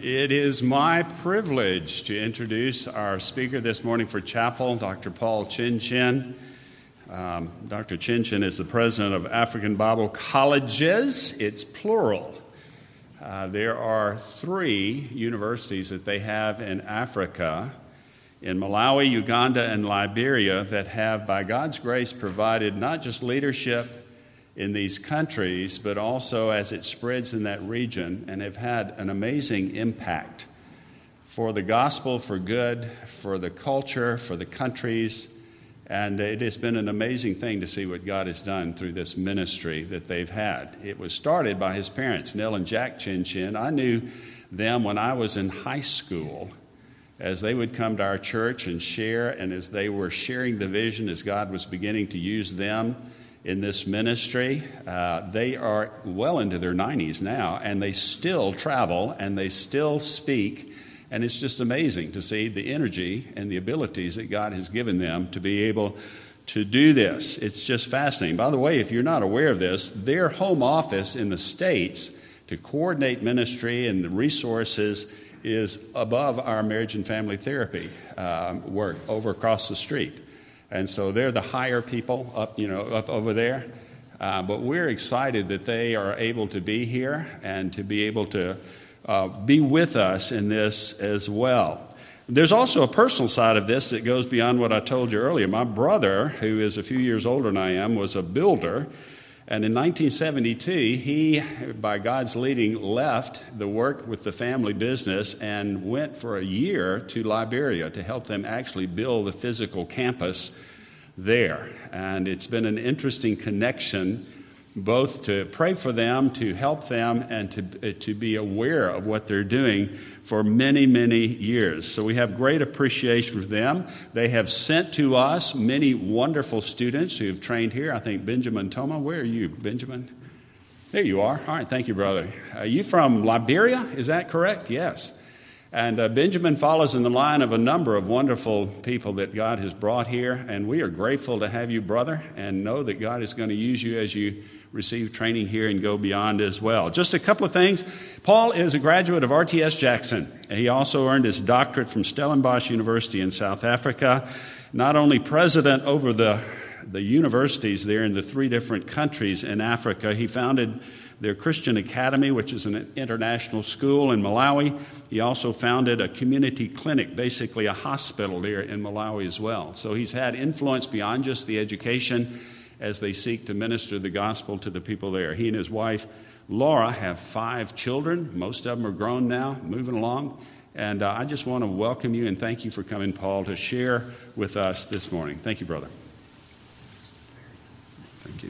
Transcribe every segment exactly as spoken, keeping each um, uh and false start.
It is my privilege to introduce our speaker this morning for chapel, Doctor Paul Chin Chin. Um, Doctor Chin Chin is the president of African Bible Colleges. It's plural. Uh, there are three universities that they have in Africa, in Malawi, Uganda, and Liberia, that have, by God's grace, provided not just leadership in these countries, but also as it spreads in that region, and have had an amazing impact for the gospel, for good, for the culture, for the countries. And it has been an amazing thing to see what God has done through this ministry that they've had. It was started by his parents, Nell and Jack Chin Chin. I knew them when I was in high school, as they would come to our church and share, and as they were sharing the vision, as God was beginning to use them in this ministry. Uh, they are well into their nineties now, and they still travel, and they still speak. And it's just amazing to see the energy and the abilities that God has given them to be able to do this. It's just fascinating. By the way, if you're not aware of this, their home office in the States to coordinate ministry and the resources is above our marriage and family therapy uh, work over across the street. And so they're the higher people up, you know, up over there. Uh, but we're excited that they are able to be here and to be able to Uh, be with us in this as well. There's also a personal side of this that goes beyond what I told you earlier. My brother, who is a few years older than I am, was a builder. And in nineteen seventy-two, he, by God's leading, left the work with the family business and went for a year to Liberia to help them actually build the physical campus there. And it's been an interesting connection, both to pray for them, to help them, and to to be aware of what they're doing for many, many years. So we have great appreciation for them. They have sent to us many wonderful students who have trained here. I think Benjamin Toma, where are you, Benjamin? There you are. All right, thank you, brother. Are you from Liberia? Is that correct? Yes. And uh, Benjamin follows in the line of a number of wonderful people that God has brought here, and we are grateful to have you, brother, and know that God is going to use you as you receive training here and go beyond as well. Just a couple of things. Paul is a graduate of R T S Jackson. He also earned his doctorate from Stellenbosch University in South Africa. Not only president over the, the universities there in the three different countries in Africa, he founded their Christian Academy, which is an international school in Malawi. He also founded a community clinic, basically a hospital there in Malawi as well. So he's had influence beyond just the education as they seek to minister the gospel to the people there. He and his wife, Laura, have five children. Most of them are grown now, moving along. And uh, I just want to welcome you and thank you for coming, Paul, to share with us this morning. Thank you, brother. Thank you.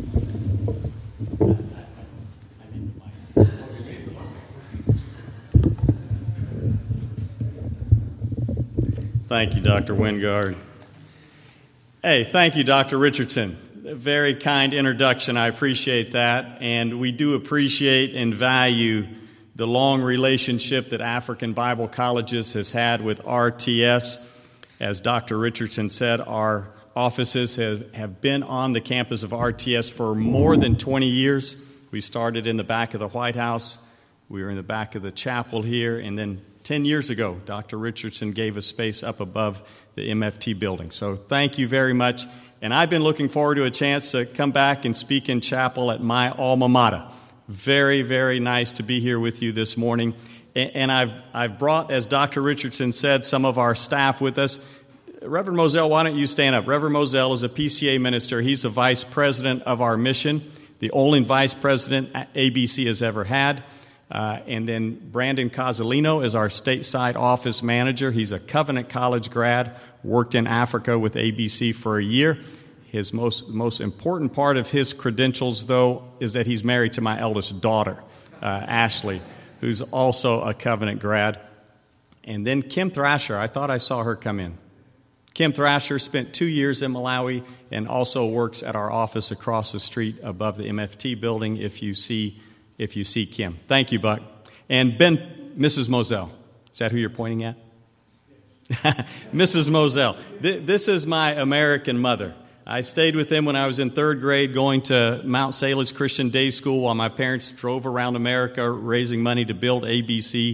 Thank you, Doctor Wingard. Hey, thank you, Doctor Richardson. A very kind introduction. I appreciate that. And we do appreciate and value the long relationship that African Bible Colleges has had with R T S. As Doctor Richardson said, our offices have, have been on the campus of R T S for more than twenty years. We started in the back of the White House. We were in the back of the chapel here, and then ten years ago, Doctor Richardson gave us space up above the M F T building. So thank you very much. And I've been looking forward to a chance to come back and speak in chapel at my alma mater. Very, very nice to be here with you this morning. And I've I've brought, as Doctor Richardson said, some of our staff with us. Reverend Moselle, why don't you stand up? Reverend Moselle is a P C A minister. He's the vice president of our mission, the only vice president A B C has ever had. Uh, and then Brandon Casalino is our stateside office manager. He's a Covenant College grad, worked in Africa with A B C for a year. His most most important part of his credentials, though, is that he's married to my eldest daughter, uh, Ashley, who's also a Covenant grad. And then Kim Thrasher, I thought I saw her come in. Kim Thrasher spent two years in Malawi and also works at our office across the street above the M F T building, if you see if you see Kim. Thank you, Buck. And Ben, Missus Moselle. Is that who you're pointing at? Missus Moselle. Th- this is my American mother. I stayed with them when I was in third grade, going to Mount Salus Christian Day School while my parents drove around America raising money to build A B C.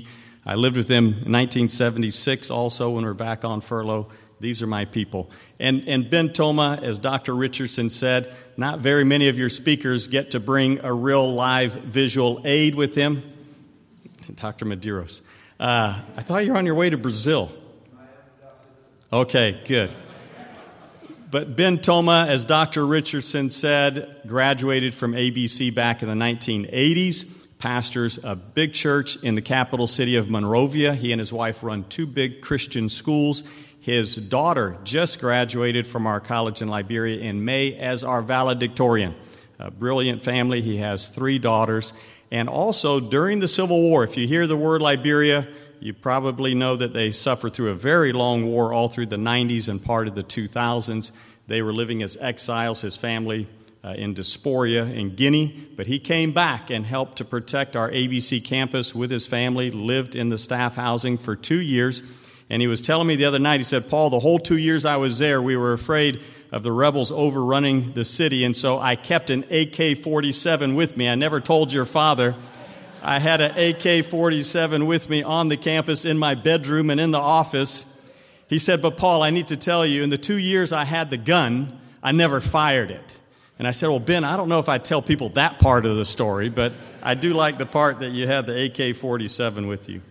I lived with him in nineteen seventy-six also when we were back on furlough. These are my people. And, and Ben Toma, as Doctor Richardson said, not very many of your speakers get to bring a real live visual aid with them. Doctor Medeiros. Uh, I thought you were on your way to Brazil. Okay, good. But Ben Toma, as Doctor Richardson said, graduated from A B C back in the nineteen eighties, pastors a big church in the capital city of Monrovia. He and his wife run two big Christian schools. His daughter just graduated from our college in Liberia in May as our valedictorian. A brilliant family. He has three daughters. And also, during the Civil War, if you hear the word Liberia, you probably know that they suffered through a very long war all through the nineties and part of the two thousands. They were living as exiles, his family uh, in Diaspora in Guinea. But he came back and helped to protect our A B C campus with his family, lived in the staff housing for two years. And he was telling me the other night, he said, Paul, the whole two years I was there, we were afraid of the rebels overrunning the city, and so I kept an A K forty-seven with me. I never told your father. I had an A K forty-seven with me on the campus, in my bedroom, and in the office. He said, but Paul, I need to tell you, in the two years I had the gun, I never fired it. And I said, well, Ben, I don't know if I tell people that part of the story, but I do like the part that you had the A K forty-seven with you.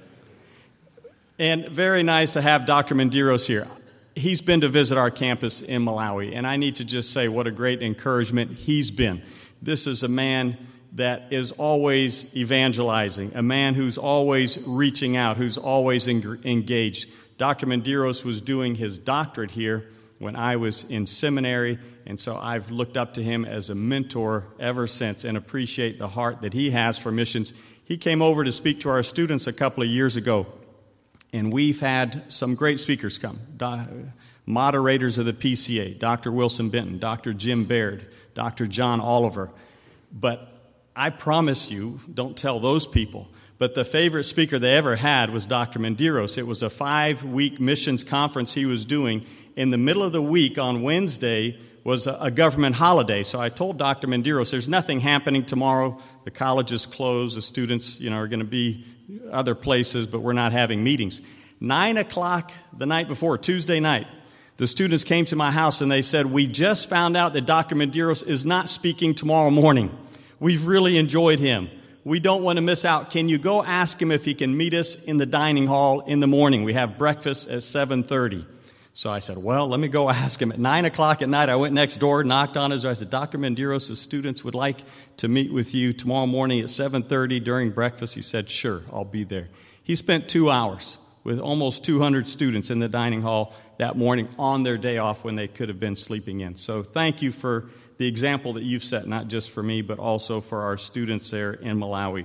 And very nice to have Doctor Medeiros here. He's been to visit our campus in Malawi, and I need to just say what a great encouragement he's been. This is a man that is always evangelizing, a man who's always reaching out, who's always en- engaged. Doctor Medeiros was doing his doctorate here when I was in seminary, and so I've looked up to him as a mentor ever since and appreciate the heart that he has for missions. He came over to speak to our students a couple of years ago. And we've had some great speakers come, Do- moderators of the P C A, Doctor Wilson Benton, Doctor Jim Baird, Doctor John Oliver. But I promise you, don't tell those people, but the favorite speaker they ever had was Doctor Medeiros. It was a five-week missions conference he was doing. In the middle of the week on Wednesday was a, a government holiday. So I told Doctor Medeiros, there's nothing happening tomorrow. The college is closed. The students, you know, are going to be other places, but we're not having meetings. Nine o'clock the night before, Tuesday night, the students came to my house and they said, we just found out that Doctor Medeiros is not speaking tomorrow morning. We've really enjoyed him. We don't want to miss out. Can you go ask him if he can meet us in the dining hall in the morning? We have breakfast at seven thirty. So I said, well, let me go ask him. At nine o'clock at night, I went next door, knocked on his door. I said, Doctor Medeiros, the students would like to meet with you tomorrow morning at seven thirty during breakfast. He said, sure, I'll be there. He spent two hours with almost two hundred students in the dining hall that morning on their day off when they could have been sleeping in. So thank you for the example that you've set, not just for me, but also for our students there in Malawi.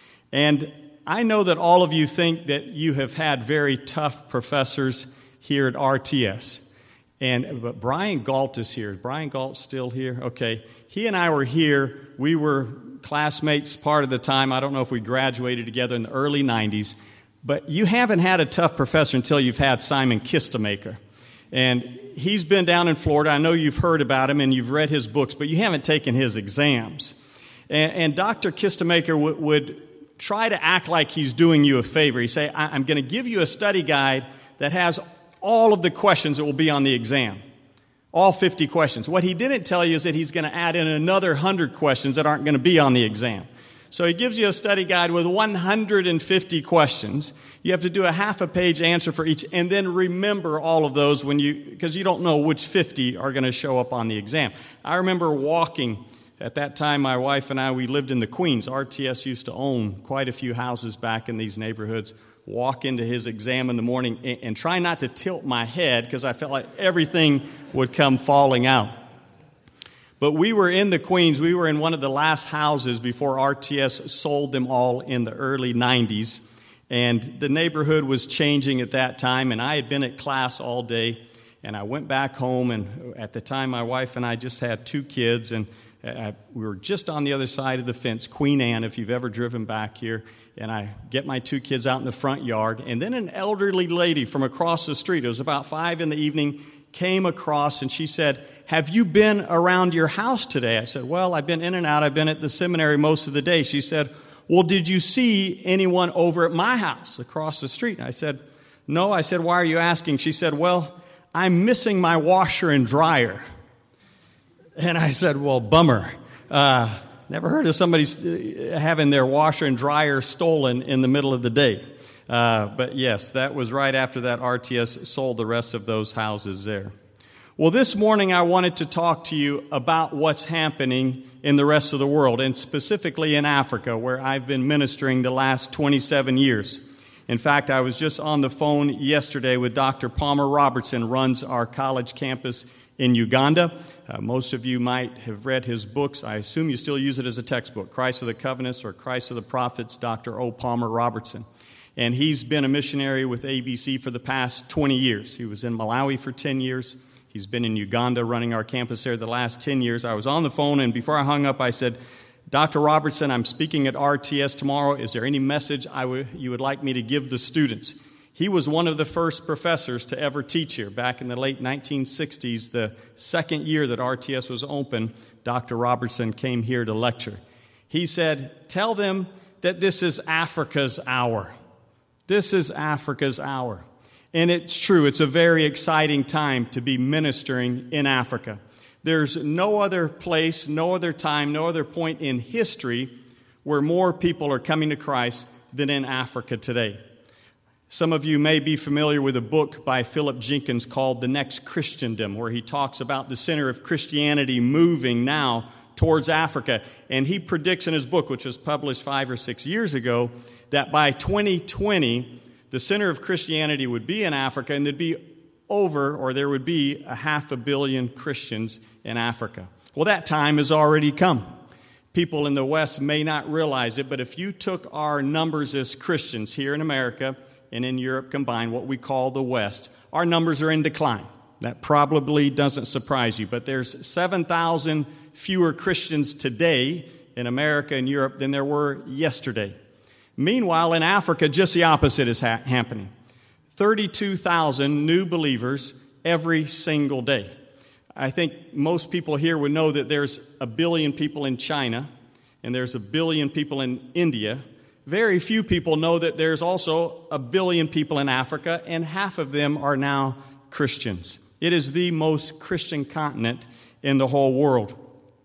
And I know that all of you think that you have had very tough professors here at R T S. And but Brian Galt is here. Is Brian Galt still here? Okay. He and I were here. We were classmates part of the time. I don't know if we graduated together in the early nineties. But you haven't had a tough professor until you've had Simon Kistemaker. And he's been down in Florida. I know you've heard about him and you've read his books, but you haven't taken his exams. And, and Doctor Kistemaker w- would try to act like he's doing you a favor. He'd say, I- I'm going to give you a study guide that has all of the questions that will be on the exam, all fifty questions. What he didn't tell you is that he's going to add in another one hundred questions that aren't going to be on the exam. So he gives you a study guide with one hundred fifty questions. You have to do a half a page answer for each, and then remember all of those when you, because you don't know which fifty are going to show up on the exam. I remember walking, at that time my wife and I, we lived in the Queens. R T S used to own quite a few houses back in these neighborhoods. Walk into his exam in the morning and, and try not to tilt my head because I felt like everything would come falling out. But we were in the Queens. We were in one of the last houses before R T S sold them all in the early nineties. And the neighborhood was changing at that time, and I had been at class all day. And I went back home, and at the time my wife and I just had two kids, and I, we were just on the other side of the fence, Queen Anne, if you've ever driven back here. And I get my two kids out in the front yard, and then an elderly lady from across the street, it was about five in the evening, came across, and she said, have you been around your house today? I said, well, I've been in and out. I've been at the seminary most of the day. She said, well, did you see anyone over at my house across the street? I said, no. I said, why are you asking? She said, well, I'm missing my washer and dryer. And I said, well, bummer. Uh, never heard of somebody having their washer and dryer stolen in the middle of the day. Uh, but yes, that was right after that R T S sold the rest of those houses there. Well, this morning I wanted to talk to you about what's happening in the rest of the world, and specifically in Africa, where I've been ministering the last twenty-seven years. In fact, I was just on the phone yesterday with Doctor Palmer Robertson, runs our college campus in Uganda. Uh, most of you might have read his books. I assume you still use it as a textbook, Christ of the Covenants or Christ of the Prophets, Doctor O. Palmer Robertson. And he's been a missionary with A B C for the past twenty years. He was in Malawi for ten years. He's been in Uganda running our campus there the last ten years. I was on the phone, and before I hung up, I said, Doctor Robertson, I'm speaking at R T S tomorrow. Is there any message I w- you would like me to give the students? He was one of the first professors to ever teach here. Back in the late nineteen sixties, the second year that R T S was open, Doctor Robertson came here to lecture. He said, tell them that this is Africa's hour. This is Africa's hour. And it's true, it's a very exciting time to be ministering in Africa. There's no other place, no other time, no other point in history where more people are coming to Christ than in Africa today. Some of you may be familiar with a book by Philip Jenkins called The Next Christendom, where he talks about the center of Christianity moving now towards Africa. And he predicts in his book, which was published five or six years ago, that by twenty twenty, the center of Christianity would be in Africa, and there'd be over, or there would be a half a billion Christians in Africa. Well, that time has already come. People in the West may not realize it, but if you took our numbers as Christians here in America and in Europe combined, what we call the West, our numbers are in decline. That probably doesn't surprise you, but there's seven thousand fewer Christians today in America and Europe than there were yesterday. Meanwhile, in Africa, just the opposite is ha- happening. thirty-two thousand new believers every single day. I think most people here would know that there's a billion people in China, and there's a billion people in India. Very few people know that there's also a billion people in Africa, and half of them are now Christians. It is the most Christian continent in the whole world.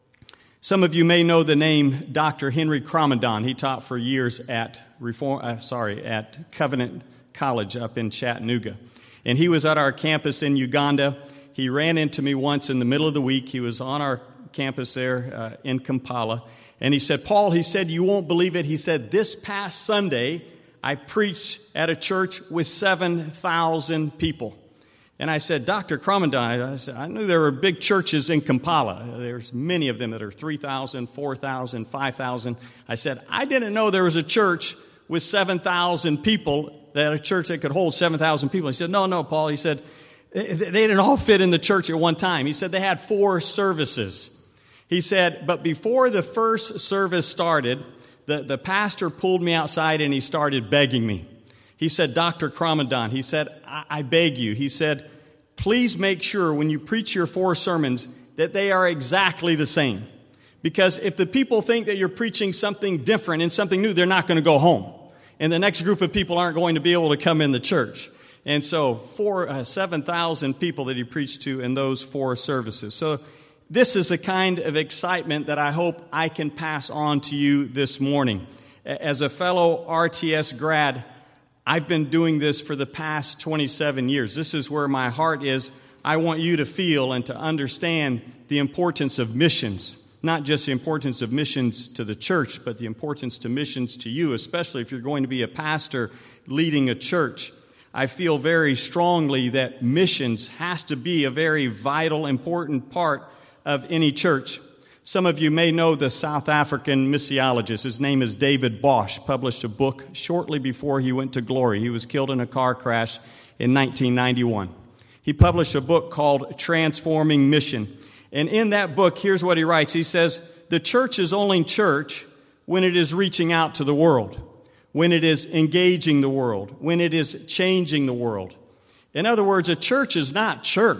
Some of you may know the name Doctor Henry Cromendon. He taught for years at Reform, uh, sorry, at Covenant College up in Chattanooga. And he was at our campus in Uganda. He ran into me once in the middle of the week. He was on our campus there uh, in Kampala. And he said, Paul, he said, you won't believe it. He said, this past Sunday, I preached at a church with seven thousand people. And I said, Doctor Cromendon, I, said, I knew there were big churches in Kampala. There's many of them that are three thousand, four thousand, five thousand. I said, I didn't know there was a church with seven thousand people, that a church that could hold seven thousand people. He said, no, no, Paul. He said, they didn't all fit in the church at one time. He said they had four services. He said, but before the first service started, the, the pastor pulled me outside and he started begging me. He said, Doctor Cromendon, he said, I, I beg you. He said, please make sure when you preach your four sermons that they are exactly the same. Because if the people think that you're preaching something different and something new, they're not going to go home. And the next group of people aren't going to be able to come in the church. And so four, uh, seven thousand people that he preached to in those four services. So this is a kind of excitement that I hope I can pass on to you this morning. As a fellow R T S grad, I've been doing this for the past twenty-seven years. This is where my heart is. I want you to feel and to understand the importance of missions. Not just the importance of missions to the church, but the importance to missions to you, especially if you're going to be a pastor leading a church. I feel very strongly that missions has to be a very vital, important part of any church. Some of you may know the South African missiologist. His name is David Bosch, published a book shortly before he went to glory. He was killed in a car crash in nineteen ninety-one. He published a book called Transforming Mission. And in that book, here's what he writes. He says, the church is only church when it is reaching out to the world, when it is engaging the world, when it is changing the world. In other words, a church is not church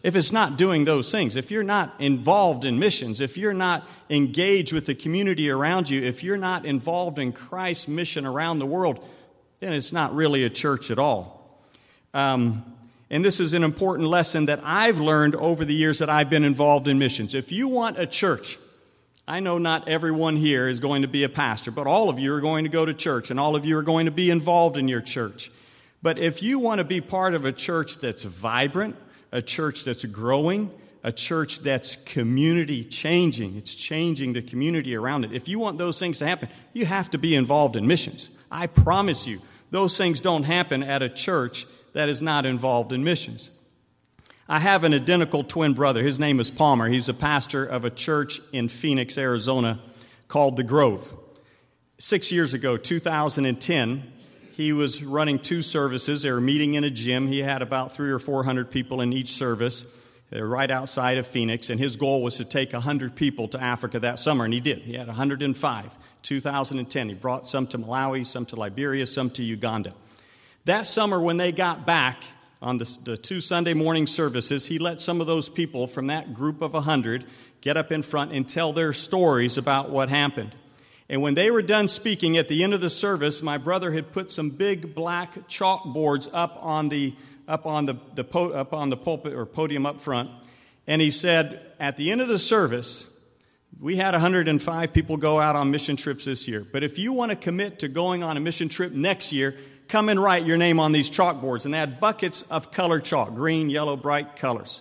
if it's not doing those things, if you're not involved in missions, if you're not engaged with the community around you, if you're not involved in Christ's mission around the world, then it's not really a church at all. Um, and this is an important lesson that I've learned over the years that I've been involved in missions. If you want a church, I know not everyone here is going to be a pastor, but all of you are going to go to church, and all of you are going to be involved in your church. But if you want to be part of a church that's vibrant, a church that's growing, a church that's community changing, it's changing the community around it. If you want those things to happen, you have to be involved in missions. I promise you, those things don't happen at a church that is not involved in missions. I have an identical twin brother. His name is Palmer. He's a pastor of a church in Phoenix, Arizona, called The Grove. Six years ago, two thousand ten, he was running two services. They were meeting in a gym. He had about three or four hundred people in each service. They were right outside of Phoenix, and his goal was to take one hundred people to Africa that summer, and he did. He had one hundred five, two thousand ten. He brought some to Malawi, some to Liberia, some to Uganda. That summer, when they got back on the, the two Sunday morning services, he let some of those people from that group of one hundred get up in front and tell their stories about what happened. And when they were done speaking, at the end of the service, my brother had put some big black chalkboards up on the up on the, the po- up on the pulpit or podium up front, and he said, at the end of the service, we had one hundred five people go out on mission trips this year, but if you want to commit to going on a mission trip next year, come and write your name on these chalkboards. And they had buckets of colored chalk, green, yellow, bright colors.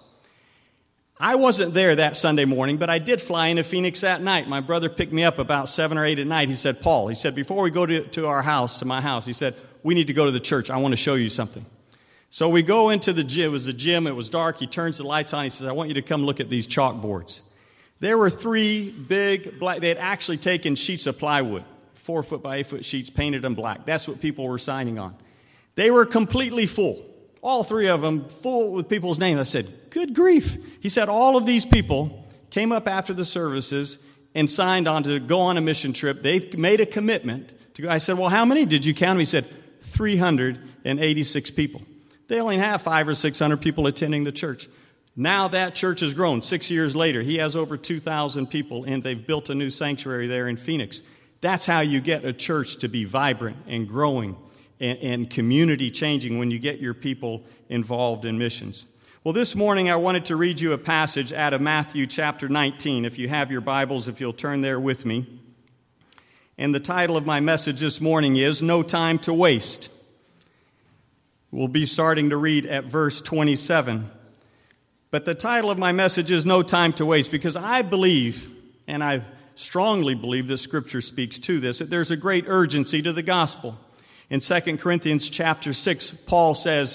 I wasn't there that Sunday morning, but I did fly into Phoenix that night. My brother picked me up about seven or eight at night. He said, Paul, he said, before we go to, to our house, to my house, he said, we need to go to the church. I want to show you something. So we go into the gym. It was the gym. It was dark. He turns the lights on. He says, I want you to come look at these chalkboards. There were three big black, they had actually taken sheets of plywood, four foot by eight foot sheets, painted them black. That's what people were signing on. They were completely full. All three of them full with people's names. I said, good grief. He said all of these people came up after the services and signed on to go on a mission trip. They've made a commitment to go. I said, well, how many did you count? He said, three hundred eighty-six people. They only have five or six hundred people attending the church. Now that church has grown. Six years later, he has over two thousand people, and they've built a new sanctuary there in Phoenix. That's how you get a church to be vibrant and growing and, and community changing, when you get your people involved in missions. Well, this morning I wanted to read you a passage out of Matthew chapter nineteen. If you have your Bibles, if you'll turn there with me. And the title of my message this morning is No Time to Waste. We'll be starting to read at verse twenty-seven. But the title of my message is No Time to Waste, because I believe, and I strongly believe that Scripture speaks to this, that there's a great urgency to the gospel. In Second Corinthians chapter six, Paul says,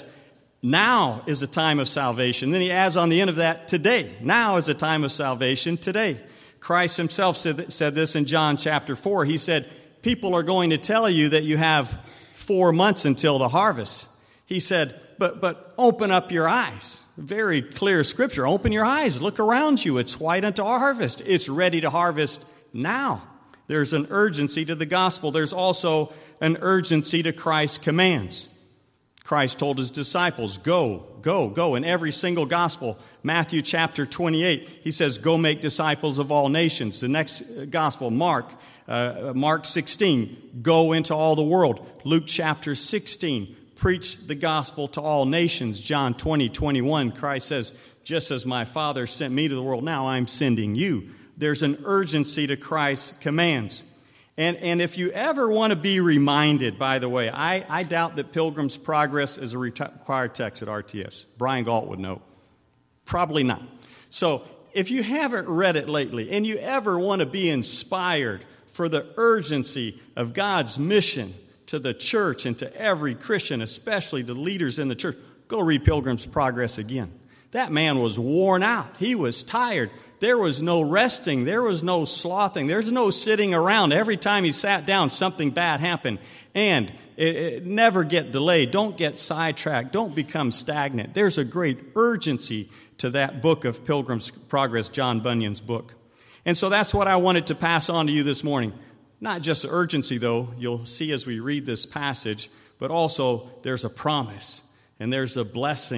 now is a time of salvation. Then he adds on the end of that, today. Now is a time of salvation, today. Christ himself said, said this in John chapter four. He said, people are going to tell you that you have four months until the harvest. He said, but but open up your eyes. Very clear scripture. Open your eyes. Look around you. It's white unto harvest. It's ready to harvest now. There's an urgency to the gospel. There's also an urgency to Christ's commands. Christ told his disciples, go, go, go. In every single gospel, Matthew chapter twenty-eight, he says, go make disciples of all nations. The next gospel, Mark, uh, Mark sixteen, go into all the world. Luke chapter sixteen, preach the gospel to all nations. John twenty, twenty-one, Christ says, just as my Father sent me to the world, now I'm sending you. There's an urgency to Christ's commands. And, and if you ever want to be reminded, by the way, I, I doubt that Pilgrim's Progress is a required text at R T S. Brian Galt would know. Probably not. So if you haven't read it lately and you ever want to be inspired for the urgency of God's mission to the church and to every Christian, especially the leaders in the church, go read Pilgrim's Progress again. That man was worn out. He was tired. There was no resting. There was no slothing. There's no sitting around. Every time he sat down, something bad happened. And it, it never get delayed. Don't get sidetracked. Don't become stagnant. There's a great urgency to that book of Pilgrim's Progress, John Bunyan's book. And so that's what I wanted to pass on to you this morning. Not just urgency, though, you'll see as we read this passage, but also there's a promise and there's a blessing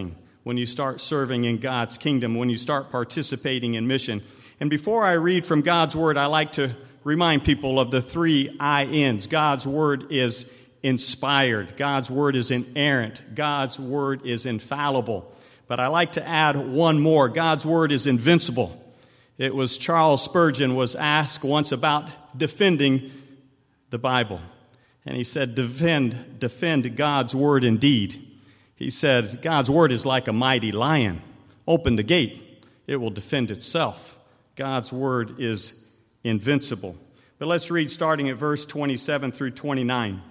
when you start serving in God's kingdom, when you start participating in mission. And before I read from God's Word, I like to remind people of the three I N's. God's Word is inspired. God's Word is inerrant. God's Word is infallible. But I like to add one more. God's Word is invincible. It was Charles Spurgeon was asked once about defending the Bible. And he said, defend, defend God's Word indeed. He said, God's Word is like a mighty lion. Open the gate. It will defend itself. God's Word is invincible. But let's read starting at verse twenty-seven through twenty-nine.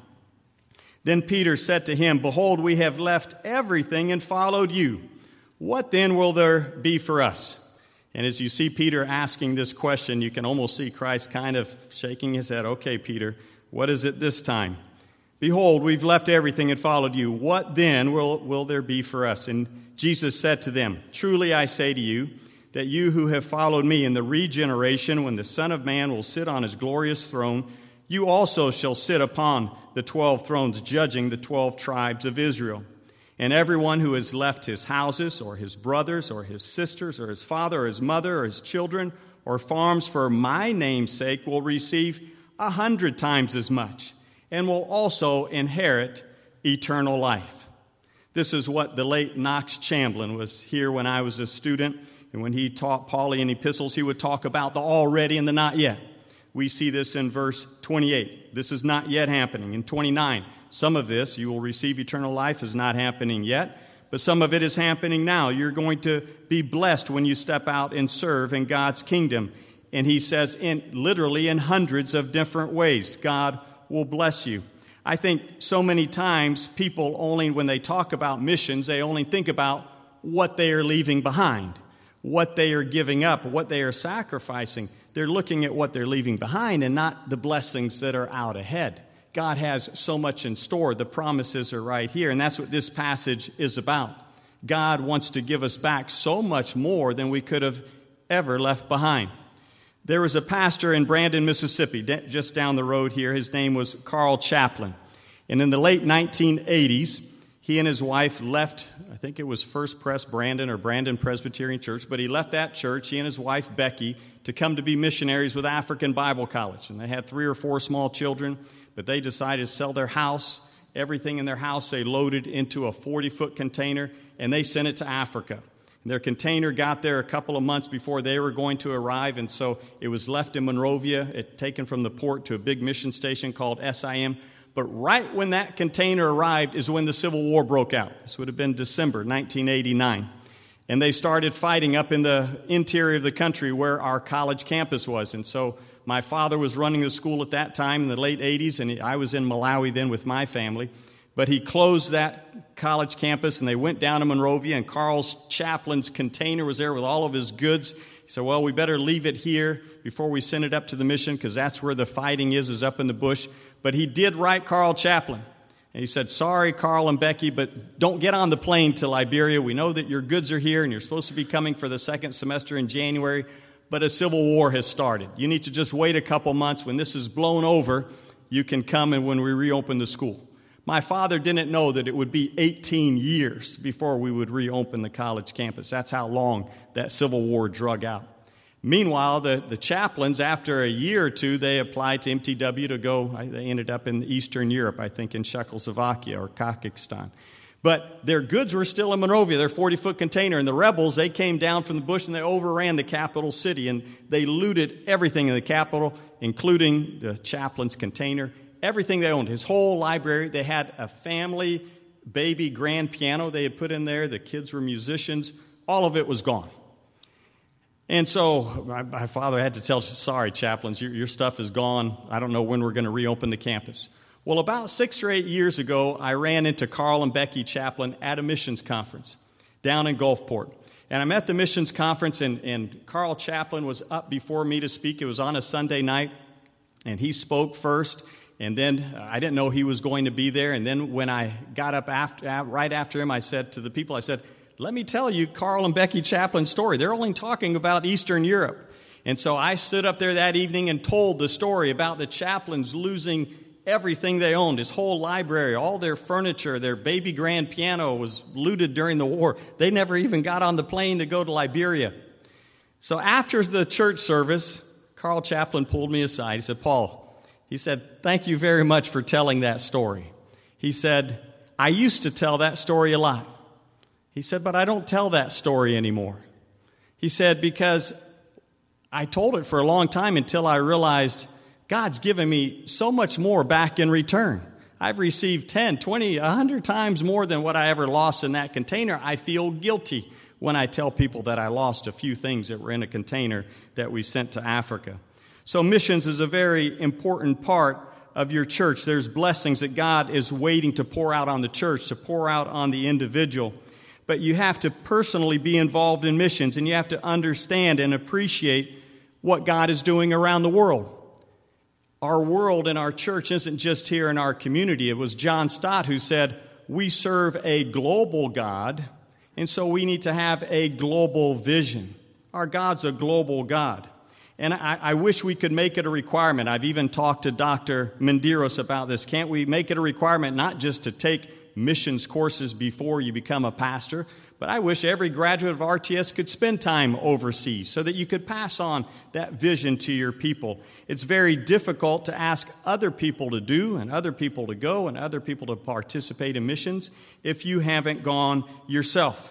Then Peter said to him, Behold, we have left everything and followed you. What then will there be for us? And as you see Peter asking this question, you can almost see Christ kind of shaking his head. Okay, Peter, what is it this time? Behold, we've left everything and followed you. What then will, will there be for us? And Jesus said to them, Truly I say to you, that you who have followed me in the regeneration, when the Son of Man will sit on his glorious throne, you also shall sit upon the twelve thrones, judging the twelve tribes of Israel. And everyone who has left his houses, or his brothers, or his sisters, or his father, or his mother, or his children, or farms for my name's sake will receive a hundred times as much, and will also inherit eternal life. This is what the late Knox Chamberlain was here when I was a student. And when he taught Pauline epistles, he would talk about the already and the not yet. We see this in verse twenty-eight. This is not yet happening. In twenty-nine, some of this, you will receive eternal life, is not happening yet, but some of it is happening now. You're going to be blessed when you step out and serve in God's kingdom. And he says, in literally in hundreds of different ways, God will bless you. I think so many times people only, when they talk about missions, they only think about what they are leaving behind, what they are giving up, what they are sacrificing. They're looking at what they're leaving behind and not the blessings that are out ahead. God has so much in store. The promises are right here, and that's what this passage is about. God wants to give us back so much more than we could have ever left behind. There was a pastor in Brandon, Mississippi, just down the road here. His name was Carl Chaplin. And in the late nineteen eighties, he and his wife left, I think it was First Pres Brandon or Brandon Presbyterian Church, but he left that church, he and his wife Becky, to come to be missionaries with African Bible College. And they had three or four small children, but they decided to sell their house. Everything in their house they loaded into a forty-foot container, and they sent it to Africa. And their container got there a couple of months before they were going to arrive, and so it was left in Monrovia, it taken from the port to a big mission station called S I M. But right when that container arrived is when the Civil War broke out. This would have been December nineteen eighty-nine. And they started fighting up in the interior of the country where our college campus was. And so my father was running the school at that time in the late eighties, and I was in Malawi then with my family. But he closed that college campus, and they went down to Monrovia, and Carl's Chaplin's container was there with all of his goods. He said, well, we better leave it here before we send it up to the mission, because that's where the fighting is, is up in the bush. But he did write Carl Chaplin. And he said, sorry, Carl and Becky, but don't get on the plane to Liberia. We know that your goods are here, and you're supposed to be coming for the second semester in January, but a civil war has started. You need to just wait a couple months. When this is blown over, you can come and when we reopen the school. My father didn't know that it would be eighteen years before we would reopen the college campus. That's how long that Civil War drug out. Meanwhile, the, the chaplains, after a year or two, they applied to M T W to go. They ended up in Eastern Europe, I think in Czechoslovakia or Kazakhstan. But their goods were still in Monrovia, their forty-foot container. And the rebels, they came down from the bush and they overran the capital city. And they looted everything in the capital, including the chaplain's container. Everything they owned, his whole library. They had a family baby grand piano they had put in there. The kids were musicians. All of it was gone. And so my, my father had to tell, sorry, chaplains, your, your stuff is gone. I don't know when we're going to reopen the campus. Well, about six or eight years ago, I ran into Carl and Becky Chaplin at a missions conference down in Gulfport. And I'm at the missions conference, and, and Carl Chaplin was up before me to speak. It was on a Sunday night, and he spoke first. And then uh, I didn't know he was going to be there. And then when I got up after, uh, right after him, I said to the people, I said, let me tell you Carl and Becky Chaplin's story. They're only talking about Eastern Europe. And so I stood up there that evening and told the story about the Chaplins losing everything they owned, his whole library, all their furniture, their baby grand piano was looted during the war. They never even got on the plane to go to Liberia. So after the church service, Carl Chaplin pulled me aside. He said, Paul, he said, thank you very much for telling that story. He said, I used to tell that story a lot. He said, but I don't tell that story anymore. He said, because I told it for a long time until I realized God's given me so much more back in return. I've received ten, twenty, one hundred times more than what I ever lost in that container. I feel guilty when I tell people that I lost a few things that were in a container that we sent to Africa. So missions is a very important part of your church. There's blessings that God is waiting to pour out on the church, to pour out on the individual. But you have to personally be involved in missions, and you have to understand and appreciate what God is doing around the world. Our world and our church isn't just here in our community. It was John Stott who said, we serve a global God, and so we need to have a global vision. Our God's a global God. And I, I wish we could make it a requirement. I've even talked to Doctor Menderos about this. Can't we make it a requirement not just to take missions courses before you become a pastor, but I wish every graduate of R T S could spend time overseas so that you could pass on that vision to your people. It's very difficult to ask other people to do and other people to go and other people to participate in missions if you haven't gone yourself.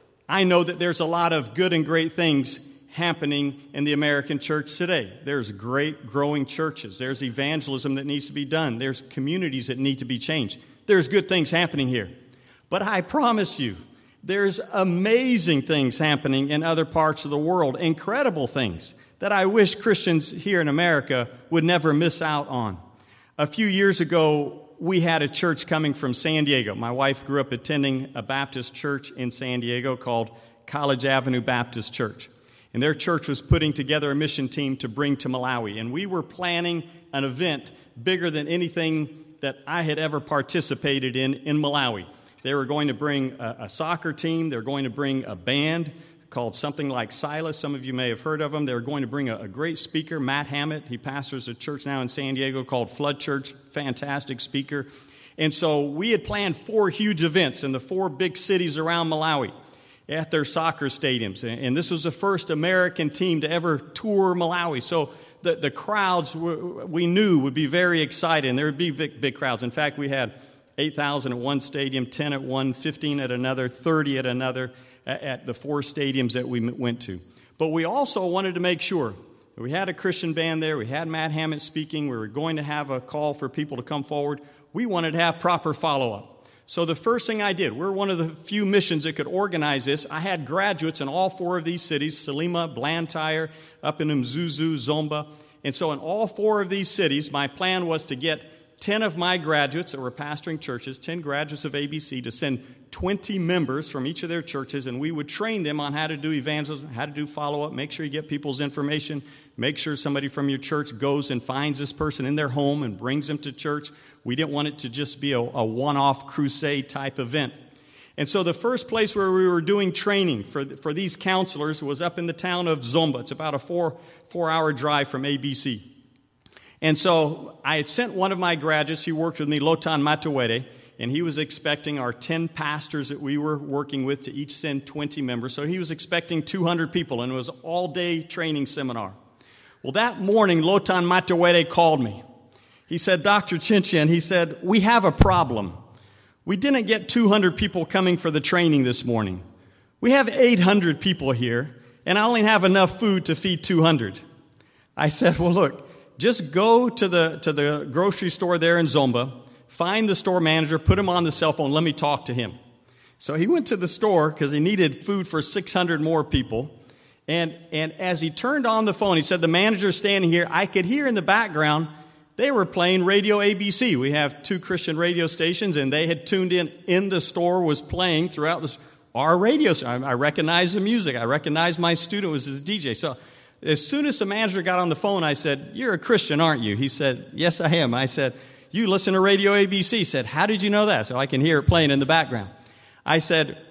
I know that there's a lot of good and great things happening in the American church today. There's great growing churches. There's evangelism that needs to be done. There's communities that need to be changed. There's good things happening here. But I promise you, there's amazing things happening in other parts of the world, incredible things that I wish Christians here in America would never miss out on. A few years ago, we had a church coming from San Diego. My wife grew up attending a Baptist church in San Diego called College Avenue Baptist Church. And their church was putting together a mission team to bring to Malawi. And we were planning an event bigger than anything that I had ever participated in in Malawi. They were going to bring a, a soccer team. They were going to bring a band called something like Silas. Some of you may have heard of them. They were going to bring a, a great speaker, Matt Hammett. He pastors a church now in San Diego called Flood Church. Fantastic speaker. And so we had planned four huge events in the four big cities around Malawi at their soccer stadiums. And this was the first American team to ever tour Malawi. So the, the crowds were, we knew would be very excited, and there would be big, big crowds. In fact, we had eight thousand at one stadium, ten at one, fifteen at another, thirty at another, at the four stadiums that we went to. But we also wanted to make sure that we had a Christian band there, we had Matt Hammett speaking, we were going to have a call for people to come forward. We wanted to have proper follow-up. So the first thing I did, we're one of the few missions that could organize this. I had graduates in all four of these cities, Salima, Blantyre, up in Mzuzu, Zomba. And so in all four of these cities, my plan was to get ten of my graduates that were pastoring churches, ten graduates of A B C, to send twenty members from each of their churches, and we would train them on how to do evangelism, how to do follow-up, make sure you get people's information, make sure somebody from your church goes and finds this person in their home and brings them to church. We didn't want it to just be a, a one-off crusade type event. And so the first place where we were doing training for, for these counselors was up in the town of Zomba. It's about a four, four-hour drive from A B C. And so I had sent one of my graduates, he worked with me, Lotan Matawede, and he was expecting our ten pastors that we were working with to each send twenty members. So he was expecting two hundred people, and it was an all-day training seminar. Well, that morning, Lotan Matawede called me. He said, Doctor Chinchin, he said, we have a problem. We didn't get two hundred people coming for the training this morning. We have eight hundred people here, and I only have enough food to feed two hundred. I said, well, look, just go to the to the grocery store there in Zomba, find the store manager, put him on the cell phone, let me talk to him. So he went to the store because he needed food for six hundred more people. And, and as he turned on the phone, he said, the manager's standing here. I could hear in the background, they were playing Radio A B C. We have two Christian radio stations, and they had tuned in. In the store was playing throughout this, our radio. I, I recognized the music. I recognized my student was the D J. So as soon as the manager got on the phone, I said, you're a Christian, aren't you? He said, yes, I am. I said, you listen to Radio A B C. He said, how did you know that? So I can hear it playing in the background. I said,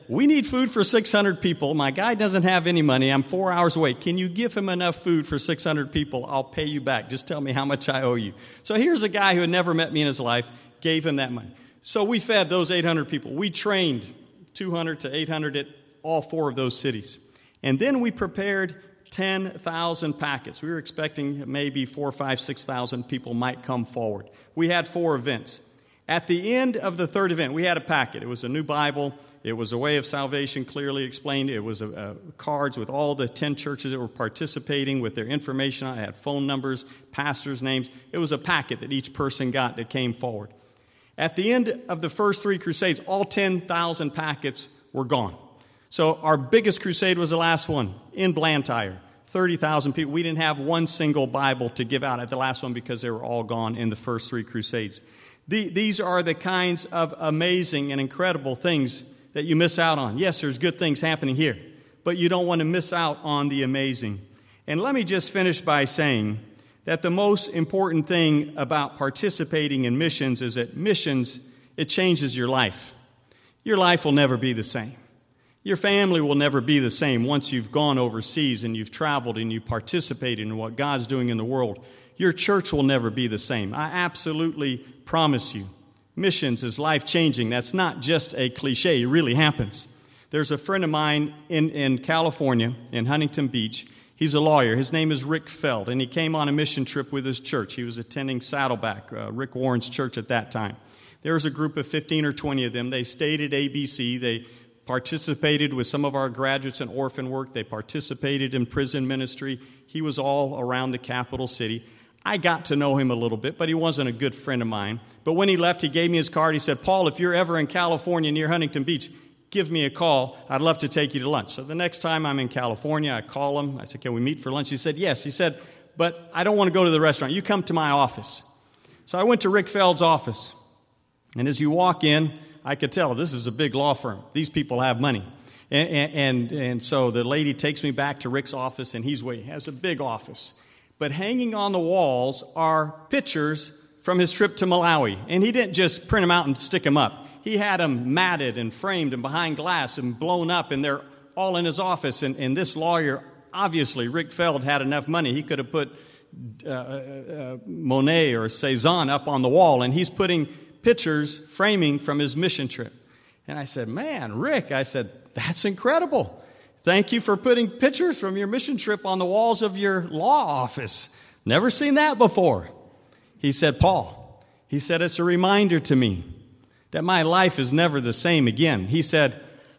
we need food for six hundred people. My guy doesn't have any money. I'm four hours away. Can you give him enough food for six hundred people? I'll pay you back. Just tell me how much I owe you. So here's a guy who had never met me in his life, gave him that money. So we fed those eight hundred people. We trained two hundred to eight hundred at all four of those cities. And then we prepared ten thousand packets. We were expecting maybe four, five, six thousand people might come forward. We had four events. At the end of the third event, we had a packet. It was a new Bible. It was a way of salvation clearly explained. It was a, a cards with all the ten churches that were participating with their information on it. It had phone numbers, pastors' names. It was a packet that each person got that came forward. At the end of the first three crusades, all ten thousand packets were gone. So our biggest crusade was the last one in Blantyre. thirty thousand people. We didn't have one single Bible to give out at the last one because they were all gone in the first three crusades. The, these are the kinds of amazing and incredible things that you miss out on. Yes, there's good things happening here, but you don't want to miss out on the amazing. And let me just finish by saying that the most important thing about participating in missions is that missions, it changes your life. Your life will never be the same. Your family will never be the same once you've gone overseas and you've traveled and you've participated in what God's doing in the world. Your church will never be the same. I absolutely promise you. Missions is life-changing. That's not just a cliche. It really happens. There's a friend of mine in, in California, in Huntington Beach. He's a lawyer. His name is Rick Feld, and he came on a mission trip with his church. He was attending Saddleback, uh, Rick Warren's church at that time. There was a group of fifteen or twenty of them. They stayed at A B C. They participated with some of our graduates in orphan work. They participated in prison ministry. He was all around the capital city. I got to know him a little bit, but he wasn't a good friend of mine. But when he left, he gave me his card. He said, Paul, if you're ever in California near Huntington Beach, give me a call. I'd love to take you to lunch. So the next time I'm in California, I call him. I said, can we meet for lunch? He said, yes. He said, but I don't want to go to the restaurant. You come to my office. So I went to Rick Feld's office. And as you walk in, I could tell this is a big law firm. These people have money. And, and, and so the lady takes me back to Rick's office, and he's waiting. He has a big office. But hanging on the walls are pictures from his trip to Malawi. And he didn't just print them out and stick them up. He had them matted and framed and behind glass and blown up, and they're all in his office. And, and this lawyer, obviously, Rick Feld had enough money. He could have put uh, uh, Monet or Cézanne up on the wall, and he's putting pictures, framing from his mission trip. And I said, man, Rick, I said, that's incredible. Thank you for putting pictures from your mission trip on the walls of your law office. Never seen that before. He said, Paul, he said, it's a reminder to me that my life is never the same again. He said,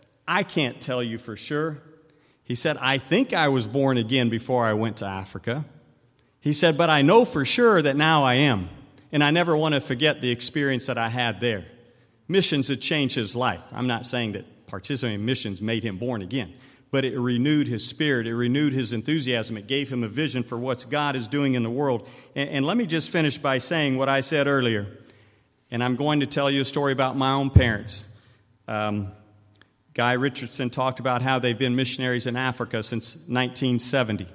I can't tell you for sure. He said, I think I was born again before I went to Africa. He said, but I know for sure that now I am. And I never want to forget the experience that I had there. Missions had changed his life. I'm not saying that participating in missions made him born again, but it renewed his spirit. It renewed his enthusiasm. It gave him a vision for what God is doing in the world. And, and let me just finish by saying what I said earlier. And I'm going to tell you a story about my own parents. Um, Guy Richardson talked about how they've been missionaries in Africa since nineteen seventy.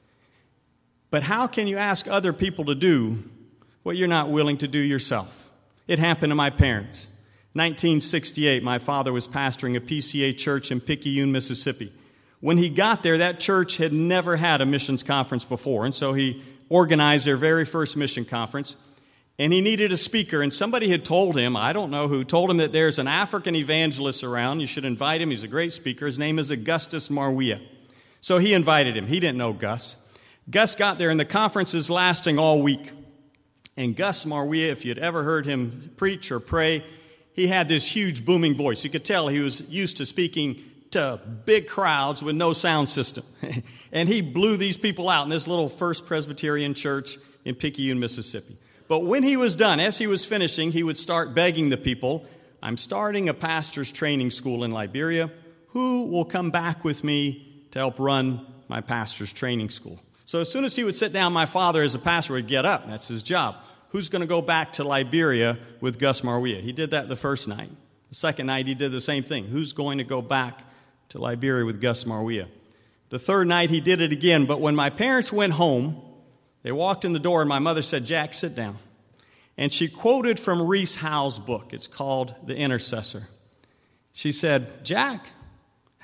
But how can you ask other people to do what you're not willing to do yourself? It happened to my parents. nineteen sixty-eight, my father was pastoring a P C A church in Picayune, Mississippi. When he got there, that church had never had a missions conference before, and so he organized their very first mission conference, and he needed a speaker, and somebody had told him, I don't know who, told him that there's an African evangelist around. You should invite him. He's a great speaker. His name is Augustus Marwia. So he invited him. He didn't know Gus. Gus got there, and the conference is lasting all week. And Gus Marwia, if you'd ever heard him preach or pray, he had this huge booming voice. You could tell he was used to speaking to big crowds with no sound system. And he blew these people out in this little First Presbyterian church in Picayune, Mississippi. But when he was done, as he was finishing, he would start begging the people, I'm starting a pastor's training school in Liberia. Who will come back with me to help run my pastor's training school? So as soon as he would sit down, my father as a pastor would get up. That's his job. Who's going to go back to Liberia with Gus Marwia? He did that the first night. The second night, he did the same thing. Who's going to go back to Liberia with Gus Marwia? The third night, he did it again. But when my parents went home, they walked in the door, and my mother said, Jack, sit down. And she quoted from Rees Howell's book. It's called The Intercessor. She said, Jack,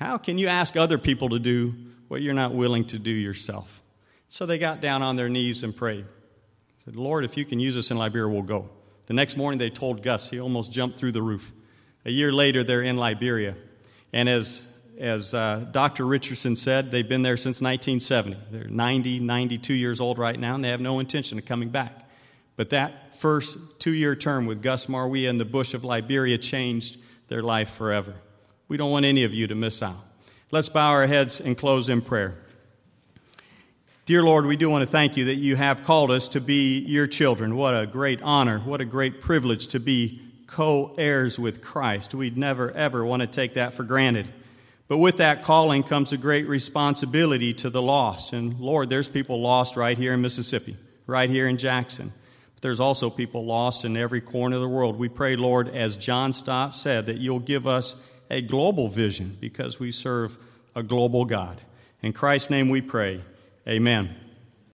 How can you ask other people to do what you're not willing to do yourself? So they got down on their knees and prayed. Said, Lord, if you can use us in Liberia, we'll go. The next morning they told Gus. He almost jumped through the roof. A year later, they're in Liberia. And as, as uh, Doctor Richardson said, they've been there since nineteen seventy. They're ninety, ninety-two years old right now, and they have no intention of coming back. But that first two-year term with Gus Marwia in the bush of Liberia changed their life forever. We don't want any of you to miss out. Let's bow our heads and close in prayer. Dear Lord, we do want to thank you that you have called us to be your children. What a great honor, what a great privilege to be co-heirs with Christ. We'd never, ever want to take that for granted. But with that calling comes a great responsibility to the lost. And Lord, there's people lost right here in Mississippi, right here in Jackson. But there's also people lost in every corner of the world. We pray, Lord, as John Stott said, that you'll give us a global vision because we serve a global God. In Christ's name we pray. Amen.